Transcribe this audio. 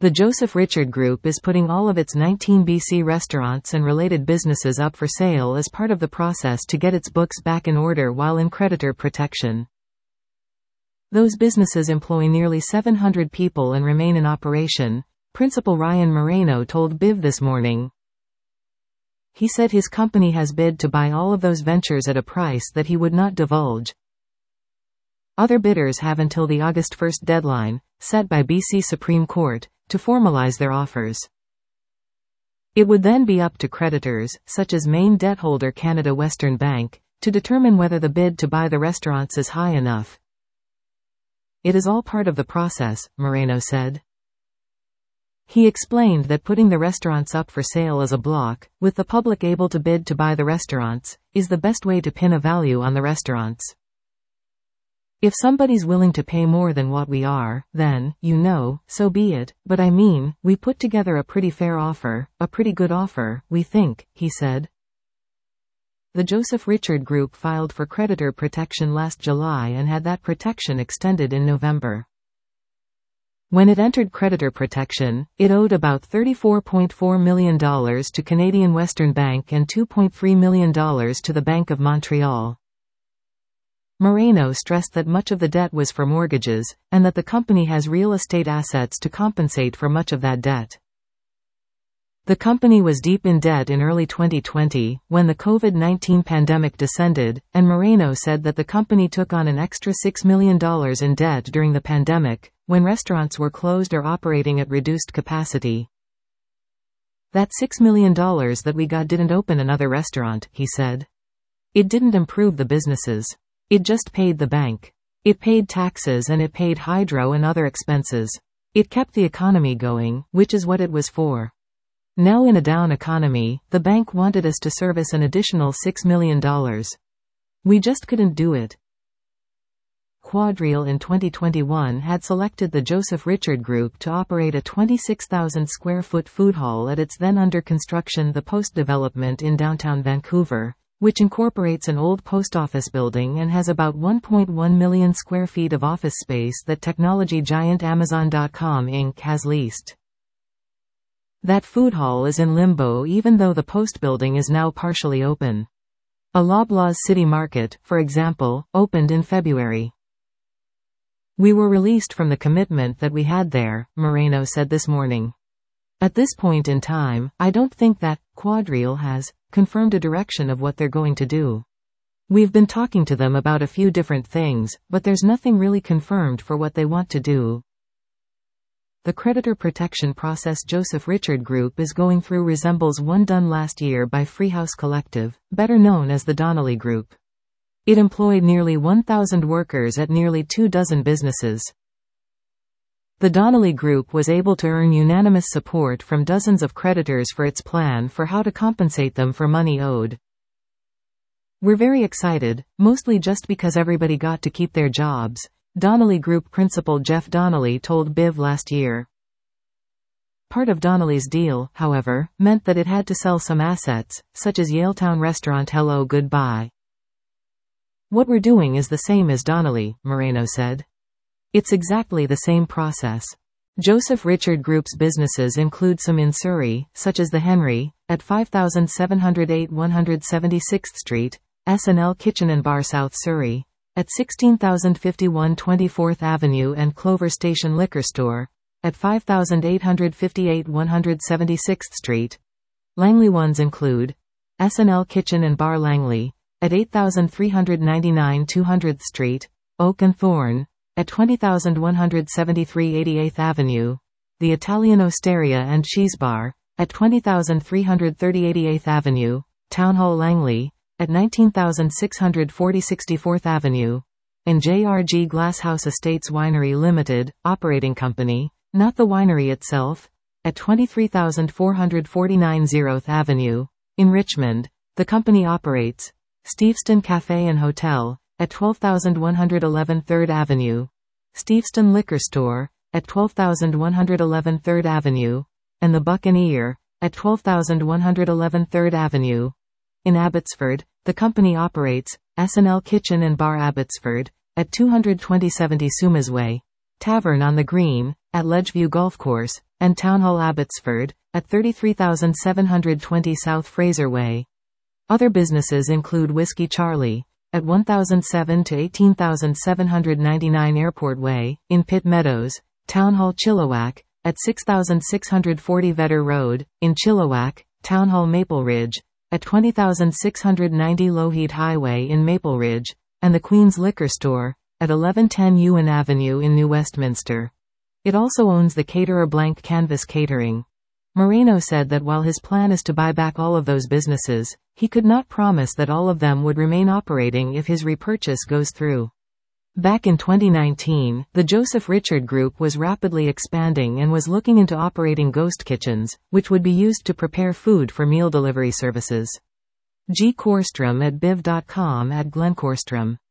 The Joseph Richard Group is putting all of its 19 BC restaurants and related businesses up for sale as part of the process to get its books back in order while in creditor protection. Those businesses employ nearly 700 people and remain in operation, Principal Ryan Moreno told BIV this morning. He said his company has bid to buy all of those ventures at a price that he would not divulge. Other bidders have until the August 1 deadline, set by BC Supreme Court, to formalize their offers. It would then be up to creditors, such as main debt holder Canada Western Bank, to determine whether the bid to buy the restaurants is high enough. It is all part of the process, Moreno said. He explained that putting the restaurants up for sale as a block, with the public able to bid to buy the restaurants, is the best way to pin a value on the restaurants. If somebody's willing to pay more than what we are, then, so be it, but I mean, we put together a pretty fair offer, a pretty good offer, we think, he said. The Joseph Richard Group filed for creditor protection last July and had that protection extended in November. When it entered creditor protection, it owed about $34.4 million to Canadian Western Bank and $2.3 million to the Bank of Montreal. Moreno stressed that much of the debt was for mortgages, and that the company has real estate assets to compensate for much of that debt. The company was deep in debt in early 2020, when the COVID-19 pandemic descended, and Moreno said that the company took on an extra $6 million in debt during the pandemic, when restaurants were closed or operating at reduced capacity. That $6 million that we got didn't open another restaurant, he said. It didn't improve the businesses. It just paid the bank. It paid taxes and it paid hydro and other expenses. It kept the economy going, which is what it was for. Now in a down economy, the bank wanted us to service an additional $6 million. We just couldn't do it. Quadrille in 2021 had selected the Joseph Richard Group to operate a 26,000 square foot food hall at its then under construction The Post development in downtown Vancouver, which incorporates an old post office building and has about 1.1 million square feet of office space that technology giant Amazon.com Inc. has leased. That food hall is in limbo even though the post building is now partially open. A Loblaws City Market, for example, opened in February. We were released from the commitment that we had there, Moreno said this morning. At this point in time, I don't think that Quadrille has confirmed a direction of what they're going to do. We've been talking to them about a few different things, but there's nothing really confirmed for what they want to do. The creditor protection process Joseph Richard Group is going through resembles one done last year by Freehouse Collective, better known as the Donnelly Group. It employed nearly 1,000 workers at nearly 24 businesses. The Donnelly Group was able to earn unanimous support from dozens of creditors for its plan for how to compensate them for money owed. We're very excited, mostly just because everybody got to keep their jobs, Donnelly Group principal Jeff Donnelly told BIV last year. Part of Donnelly's deal, however, meant that it had to sell some assets, such as Yaletown restaurant Hello Goodbye. What we're doing is the same as Donnelly, Moreno said. It's exactly the same process. Joseph Richard Group's businesses include some in Surrey, such as the Henry, at 5708 176th Street, S&L Kitchen and Bar South Surrey, at 16051 24th Avenue and Clover Station Liquor Store, at 5858 176th Street. Langley ones include S&L Kitchen and Bar Langley, at 8399 200th Street, Oak and Thorn, at 20173 88th Avenue, the Italian Osteria and Cheese Bar, at 20330 88th Avenue, Town Hall Langley, at 19640 64th Avenue, and JRG Glasshouse Estates Winery Limited, operating company, not the winery itself, at 23449 0th Avenue. In Richmond, the company operates Steveston Cafe and Hotel, at 12111 3rd Avenue, Steveston Liquor Store, at 12111 3rd Avenue, and The Buccaneer, at 12111 3rd Avenue. In Abbotsford, the company operates S&L Kitchen and Bar Abbotsford, at 22070 Sumas Way, Tavern on the Green, at Ledgeview Golf Course, and Townhall Abbotsford, at 33,720 South Fraser Way. Other businesses include Whiskey Charlie, at 1,007 to 18,799 Airport Way, in Pitt Meadows, Townhall Chilliwack, at 6,640 Vedder Road, in Chilliwack, Townhall Maple Ridge, at 20,690 Lougheed Highway in Maple Ridge, and the Queen's Liquor Store, at 1110 Ewan Avenue in New Westminster. It also owns the caterer Blank Canvas Catering. Moreno said that while his plan is to buy back all of those businesses, he could not promise that all of them would remain operating if his repurchase goes through. Back in 2019, the Joseph Richard Group was rapidly expanding and was looking into operating ghost kitchens, which would be used to prepare food for meal delivery services. G. Korstrom at biv.com at Glenn Korstrom.